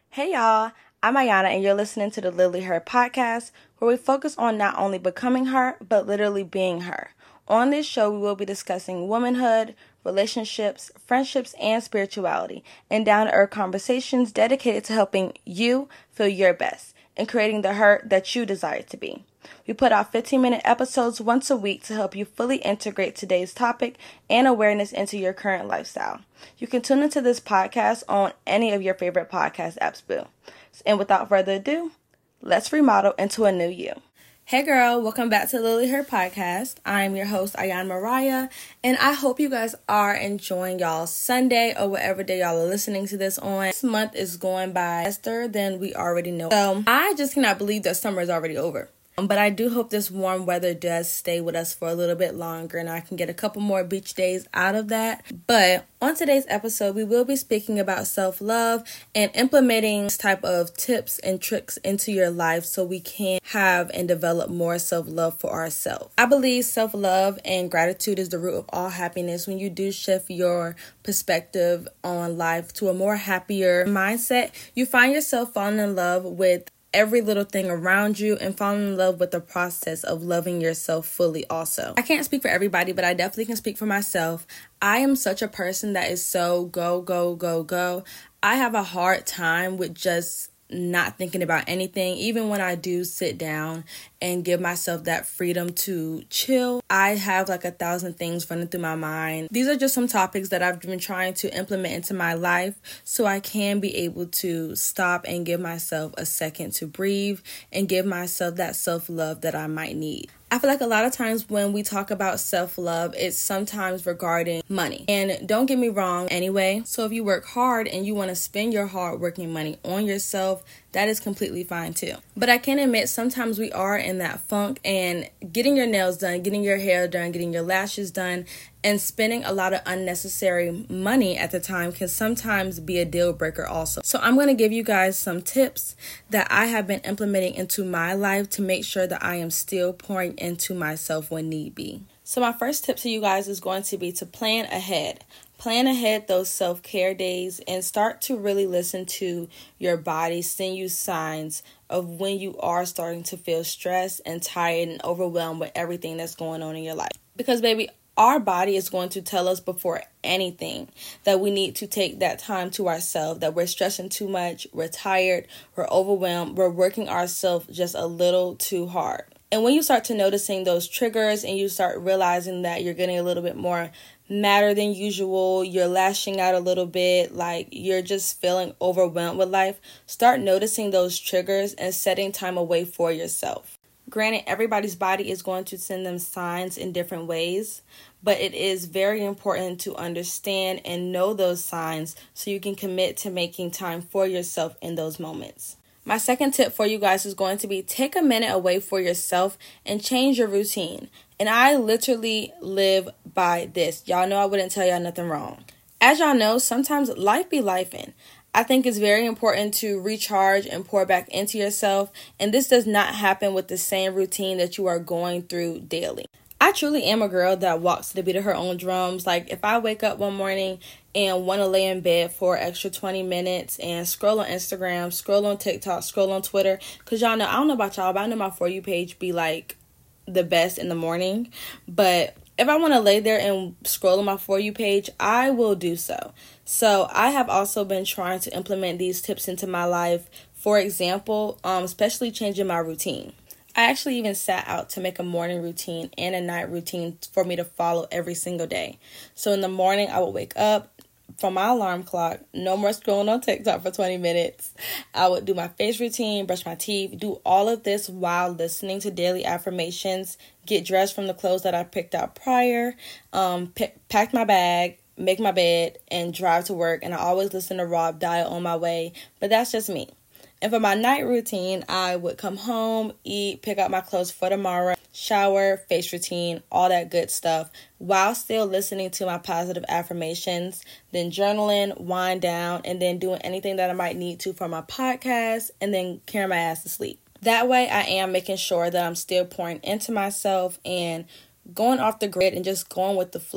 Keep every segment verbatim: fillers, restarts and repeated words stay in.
Hey y'all, I'm Ayana and you're listening to the Literally Her podcast, where we focus on not only becoming her, but literally being her. On this show, we will be discussing womanhood, relationships, friendships, and spirituality, and down-to-earth conversations dedicated to helping you feel your best and creating the her that you desire to be. We put out fifteen-minute episodes once a week to help you fully integrate today's topic and awareness into your current lifestyle. You can tune into this podcast on any of your favorite podcast apps, boo. And without further ado, let's remodel into a new you. Hey girl, welcome back to Literally Her podcast. I'm your host, Ayana Mariah, and I hope you guys are enjoying y'all Sunday or whatever day y'all are listening to this on. This month is going by faster than we already know. So I just cannot believe that summer is already over. But I do hope this warm weather does stay with us for a little bit longer and I can get a couple more beach days out of that. But on today's episode, we will be speaking about self-love and implementing this type of tips and tricks into your life so we can have and develop more self-love for ourselves. I believe self-love and gratitude is the root of all happiness. When you do shift your perspective on life to a more happier mindset, you find yourself falling in love with every little thing around you and falling in love with the process of loving yourself fully also. I can't speak for everybody, but I definitely can speak for myself. I am such a person that is so go, go, go, go. I have a hard time with just not thinking about anything. Even when I do sit down and give myself that freedom to chill, I have like a thousand things running through my mind. These are just some topics that I've been trying to implement into my life so I can be able to stop and give myself a second to breathe and give myself that self-love that I might need. I feel like a lot of times when we talk about self-love, it's sometimes regarding money. And don't get me wrong anyway. So if you work hard and you want to spend your hard working money on yourself, that is completely fine too. But I can admit sometimes we are in that funk, and getting your nails done, getting your hair done, getting your lashes done, and spending a lot of unnecessary money at the time can sometimes be a deal breaker also. So I'm going to give you guys some tips that I have been implementing into my life to make sure that I am still pouring into myself when need be. So my first tip to you guys is going to be to plan ahead. Plan ahead those self-care days and start to really listen to your body send you signs of when you are starting to feel stressed and tired and overwhelmed with everything that's going on in your life. Because baby, our body is going to tell us before anything that we need to take that time to ourselves, that we're stressing too much, we're tired, we're overwhelmed, we're working ourselves just a little too hard. And when you start to noticing those triggers and you start realizing that you're getting a little bit more madder than usual, you're lashing out a little bit, like you're just feeling overwhelmed with life, start noticing those triggers and setting time away for yourself. Granted, everybody's body is going to send them signs in different ways, but it is very important to understand and know those signs so you can commit to making time for yourself in those moments. My second tip for you guys is going to be take a minute away for yourself and change your routine. And I literally live by this. Y'all know I wouldn't tell y'all nothing wrong. As y'all know, sometimes life be lifing. I think it's very important to recharge and pour back into yourself. And this does not happen with the same routine that you are going through daily. I truly am a girl that walks to the beat of her own drums. Like if I wake up one morning and want to lay in bed for an extra twenty minutes and scroll on Instagram, scroll on TikTok, scroll on Twitter. Because y'all know, I don't know about y'all, but I know my For You page be like the best in the morning. But if I want to lay there and scroll on my For You page, I will do so. So I have also been trying to implement these tips into my life. For example, um, especially changing my routine. I actually even sat out to make a morning routine and a night routine for me to follow every single day. So in the morning, I would wake up from my alarm clock, no more scrolling on TikTok for twenty minutes. I would do my face routine, brush my teeth, do all of this while listening to daily affirmations, get dressed from the clothes that I picked out prior, um, p- pack my bag, make my bed, and drive to work. And I always listen to Rob Dial on my way, but that's just me. And for my night routine, I would come home, eat, pick out my clothes for tomorrow, shower, face routine, all that good stuff, while still listening to my positive affirmations, then journaling, wind down, and then doing anything that I might need to for my podcast, and then carrying my ass to sleep. That way, I am making sure that I'm still pouring into myself and going off the grid and just going with the flow.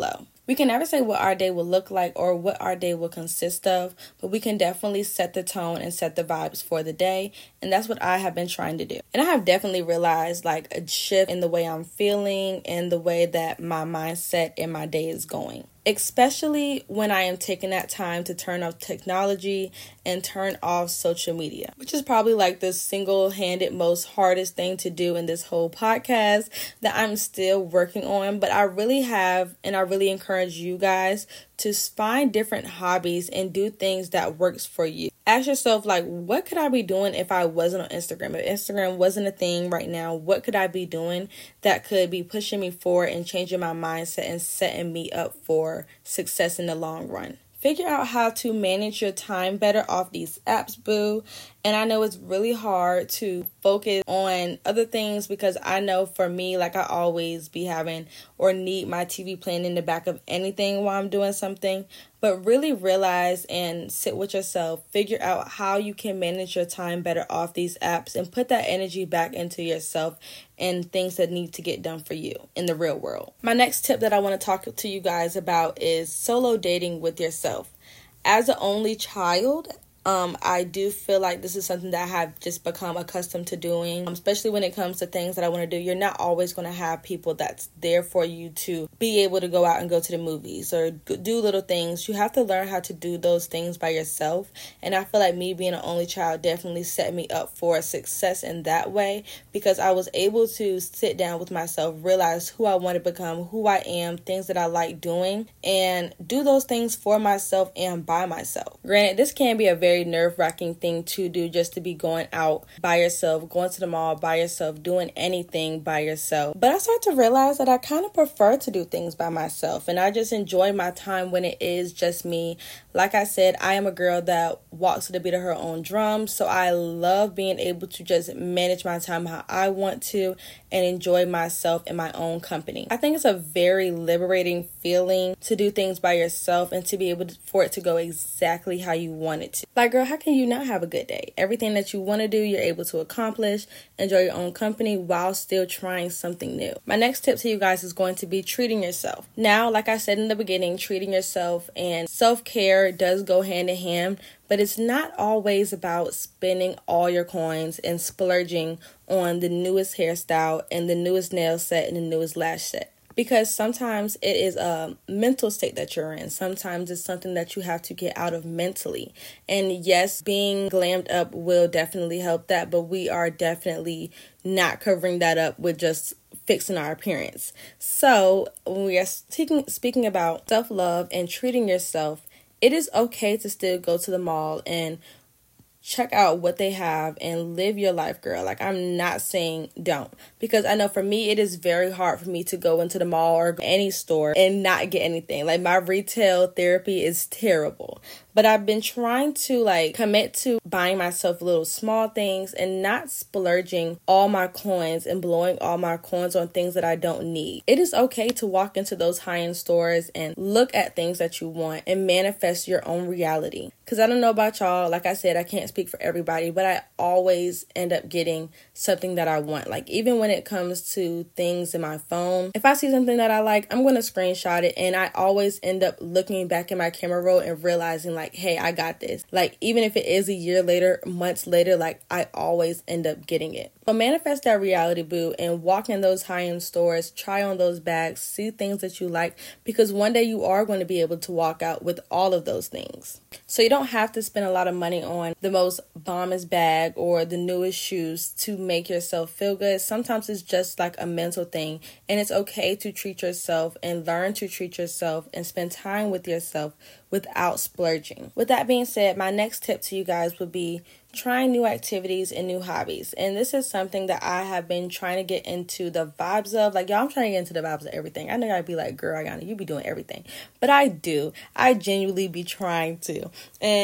We can never say what our day will look like or what our day will consist of, but we can definitely set the tone and set the vibes for the day. And that's what I have been trying to do. And I have definitely realized like a shift in the way I'm feeling and the way that my mindset and my day is going. Especially when I am taking that time to turn off technology and turn off social media, which is probably like the single-handed most hardest thing to do in this whole podcast that I'm still working on. But I really have, and I really encourage you guys to find different hobbies and do things that works for you. Ask yourself, like, what could I be doing if I wasn't on Instagram? If Instagram wasn't a thing right now, what could I be doing that could be pushing me forward and changing my mindset and setting me up for success in the long run? Figure out how to manage your time better off these apps, boo. And I know it's really hard to focus on other things because I know for me, like I always be having or need my T V playing in the back of anything while I'm doing something. But really realize and sit with yourself. Figure out how you can manage your time better off these apps and put that energy back into yourself and things that need to get done for you in the real world. My next tip that I want to talk to you guys about is solo dating with yourself. As an only child, Um, I do feel like this is something that I have just become accustomed to doing, um, especially when it comes to things that I want to do. You're not always going to have people that's there for you to be able to go out and go to the movies or do little things. You have to learn how to do those things by yourself. And I feel like me being an only child definitely set me up for success in that way because I was able to sit down with myself, realize who I want to become, who I am, things that I like doing, and do those things for myself and by myself. Granted, this can be a very Very nerve-wracking thing to do, just to be going out by yourself, going to the mall by yourself, doing anything by yourself. But I start to realize that I kind of prefer to do things by myself, and I just enjoy my time when it is just me. Like I said, I am a girl that walks to the beat of her own drum, so I love being able to just manage my time how I want to and enjoy myself in my own company. I think it's a very liberating feeling to do things by yourself and to be able to, for it to go exactly how you want it to. Like, girl, how can you not have a good day? Everything that you want to do, you're able to accomplish, enjoy your own company while still trying something new. My next tip to you guys is going to be treating yourself. Now, like I said in the beginning, treating yourself and self-care does go hand in hand, but it's not always about spending all your coins and splurging on the newest hairstyle and the newest nail set and the newest lash set. Because sometimes it is a mental state that you're in. Sometimes it's something that you have to get out of mentally. And yes, being glammed up will definitely help that, but we are definitely not covering that up with just fixing our appearance. So when we are speaking, speaking about self-love and treating yourself, it is okay to still go to the mall and check out what they have and live your life, girl. Like, I'm not saying don't, because I know for me, it is very hard for me to go into the mall or any store and not get anything. Like, my retail therapy is terrible. But I've been trying to like commit to buying myself little small things and not splurging all my coins and blowing all my coins on things that I don't need. It is okay to walk into those high-end stores and look at things that you want and manifest your own reality. Because I don't know about y'all, like I said, I can't speak for everybody, but I always end up getting something that I want. Like, even when it comes to things in my phone, if I see something that I like, I'm going to screenshot it, and I always end up looking back in my camera roll and realizing like, hey, I got this. Like, even if it is a year later, months later, like, I always end up getting it. But manifest that reality, boo, and walk in those high-end stores, try on those bags, see things that you like, because one day you are going to be able to walk out with all of those things. So you don't have to spend a lot of money on the most bombest bag or the newest shoes to make yourself feel good. Sometimes it's just like a mental thing, and it's okay to treat yourself and learn to treat yourself and spend time with yourself without splurging. With that being said, my next tip to you guys would be trying new activities and new hobbies. And this is something that I have been trying to get into the vibes of. Like, y'all, I'm trying to get into the vibes of everything. I know I'd be like, girl, Ayana, you be doing everything. But I do. I genuinely be trying to. And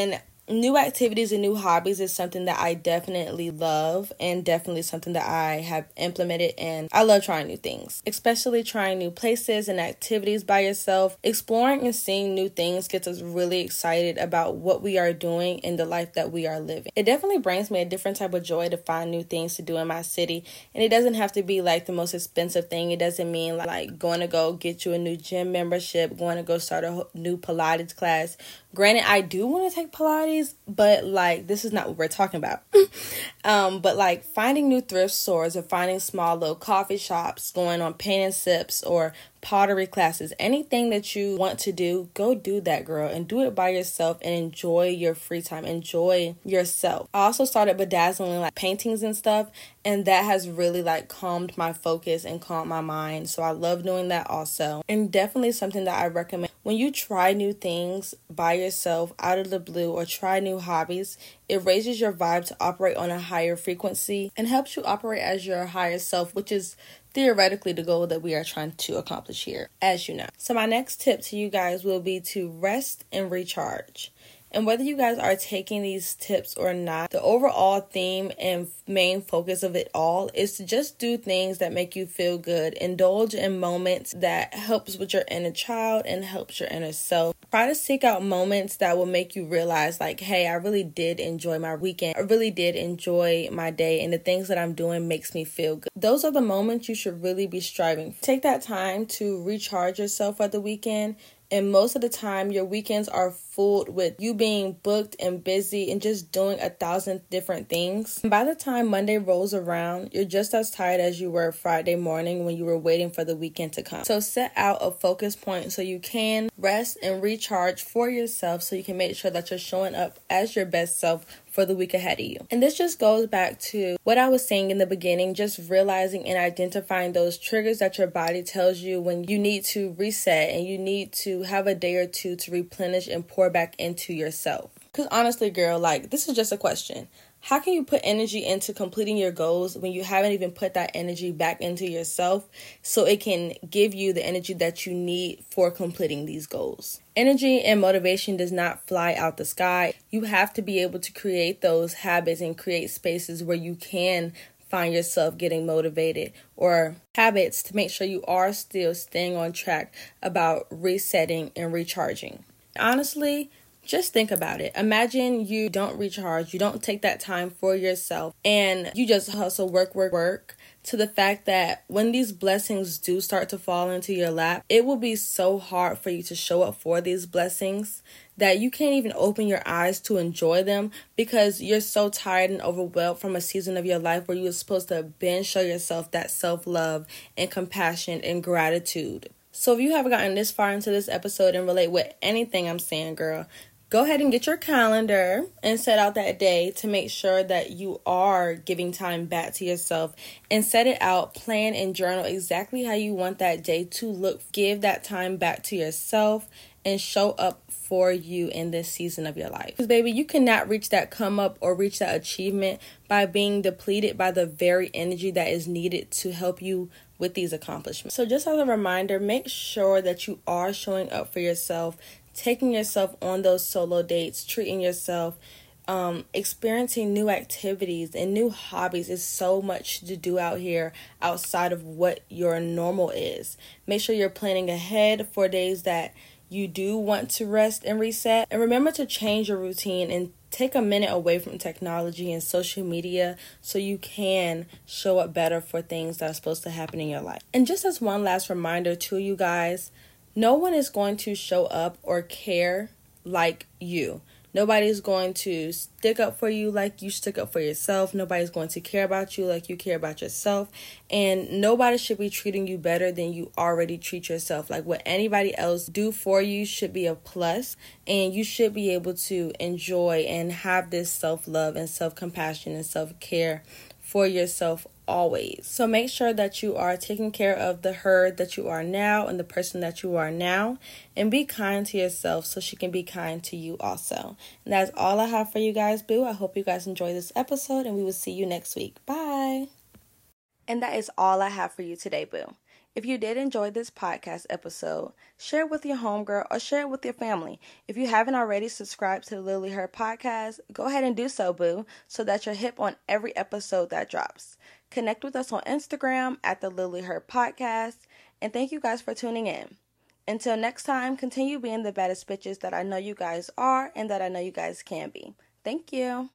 new activities and new hobbies is something that I definitely love and definitely something that I have implemented, and I love trying new things, especially trying new places and activities by yourself. Exploring and seeing new things gets us really excited about what we are doing in the life that we are living. It definitely brings me a different type of joy to find new things to do in my city, and it doesn't have to be like the most expensive thing. It doesn't mean like, like going to go get you a new gym membership, going to go start a new Pilates class. Granted, I do want to take Pilates, but like this is not what we're talking about. um, but like finding new thrift stores or finding small little coffee shops, going on paint and sips or pottery classes, anything that you want to do, go do that, girl, and do it by yourself and enjoy your free time. Enjoy yourself. I also started bedazzling like paintings and stuff, and that has really like calmed my focus and calmed my mind. So I love doing that also. And definitely something that I recommend when you try new things by yourself out of the blue or try new hobbies, it raises your vibe to operate on a higher frequency and helps you operate as your higher self, which is theoretically the goal that we are trying to accomplish here, as you know. So my next tip to you guys will be to rest and recharge. And whether you guys are taking these tips or not, the overall theme and main focus of it all is to just do things that make you feel good. Indulge in moments that helps with your inner child and helps your inner self. Try to seek out moments that will make you realize like, hey, I really did enjoy my weekend. I really did enjoy my day, and the things that I'm doing makes me feel good. Those are the moments you should really be striving for. Take that time to recharge yourself at the weekend. And most of the time, your weekends are full with you being booked and busy and just doing a thousand different things. And by the time Monday rolls around, you're just as tired as you were Friday morning when you were waiting for the weekend to come. So set out a focus point so you can rest and recharge for yourself so you can make sure that you're showing up as your best self for the week ahead of you. And this just goes back to what I was saying in the beginning, just realizing and identifying those triggers that your body tells you when you need to reset and you need to have a day or two to replenish and pour back into yourself. Because honestly, girl, like this is just a question. How can you put energy into completing your goals when you haven't even put that energy back into yourself so it can give you the energy that you need for completing these goals? Energy and motivation does not fly out the sky. You have to be able to create those habits and create spaces where you can find yourself getting motivated, or habits to make sure you are still staying on track about resetting and recharging. Honestly, just think about it. Imagine you don't recharge, you don't take that time for yourself, and you just hustle, work, work, work, to the fact that when these blessings do start to fall into your lap, it will be so hard for you to show up for these blessings that you can't even open your eyes to enjoy them because you're so tired and overwhelmed from a season of your life where you were supposed to then show yourself that self-love and compassion and gratitude. So if you haven't gotten this far into this episode and relate with anything I'm saying, girl, go ahead and get your calendar and set out that day to make sure that you are giving time back to yourself, and set it out, plan and journal exactly how you want that day to look. Give that time back to yourself and show up for you in this season of your life. Because baby, you cannot reach that come up or reach that achievement by being depleted by the very energy that is needed to help you with these accomplishments. So just as a reminder, make sure that you are showing up for yourself, taking yourself on those solo dates, treating yourself, um, experiencing new activities and new hobbies. Is so much to do out here outside of what your normal is. Make sure you're planning ahead for days that you do want to rest and reset. And remember to change your routine and take a minute away from technology and social media so you can show up better for things that are supposed to happen in your life. And just as one last reminder to you guys, no one is going to show up or care like you. Nobody's going to stick up for you like you stick up for yourself. Nobody's going to care about you like you care about yourself. And nobody should be treating you better than you already treat yourself. Like what anybody else do for you should be a plus. And you should be able to enjoy and have this self-love and self-compassion and self-care for yourself always. So make sure that you are taking care of the her that you are now and the person that you are now, and be kind to yourself so she can be kind to you also. And that's all I have for you guys, boo. I hope you guys enjoy this episode, and we will see you next week. Bye. And that is all I have for you today, boo. If you did enjoy this podcast episode, share it with your homegirl or share it with your family. If you haven't already subscribed to the Literally Her podcast, go ahead and do so, boo, so that you're hip on every episode that drops. Connect with us on Instagram at the Literally Her podcast, and thank you guys for tuning in. Until next time, continue being the baddest bitches that I know you guys are and that I know you guys can be. Thank you.